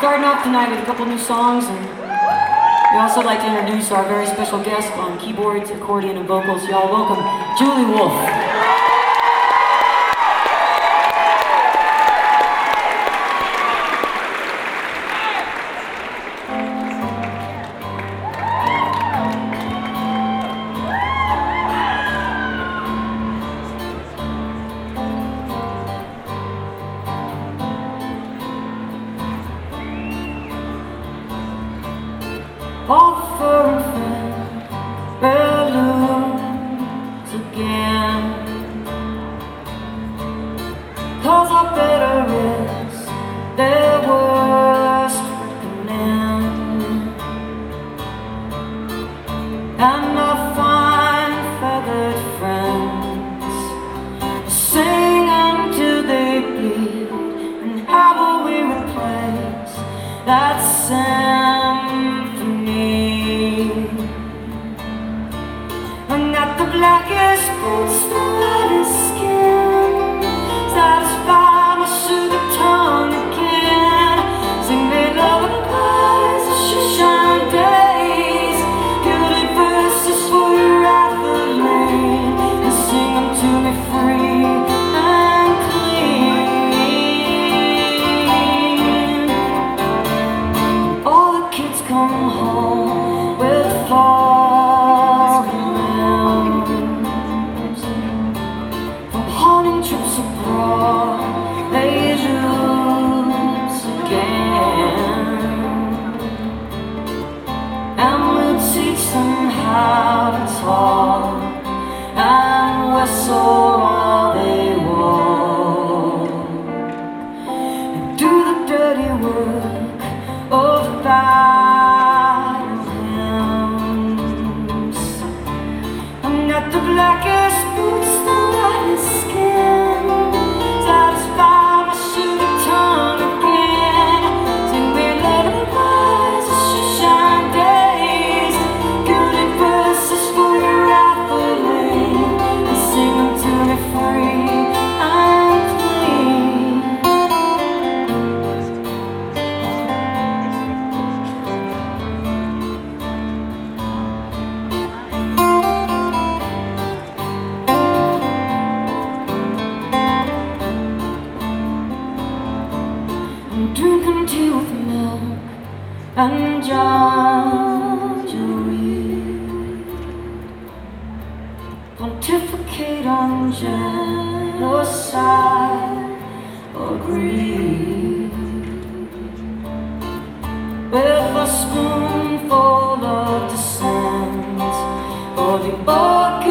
Starting off tonight with a couple new songs, and we also like to introduce our very special guest on keyboards, accordion, and vocals. Y'all welcome Julie Wolfe. Offer balloons again, 'cause our better is their worst reckoning, and our fine feathered friends sing until they bleed. And how will we replace that the blackest boots, the lightest skin, satisfy my sugar tongue again. Sing me lullabies of shine days, gilded verses for your rattling, and sing them to me free and clean. All the kids come home with fall trips abroad, they lose again, and we'll teach them how to talk and whistle while they walk, and do the dirty work of battle hymns. I'm not the blackest boots, the lightest skin, satisfy my sugar tongue again. Sing me lullabies of shine days, gilded verses for your rattling, and sing them to me free and clean. Drinking tea with milk and gingerweed, pontificate on genocide or greed, with a spoonful of dissent or the organ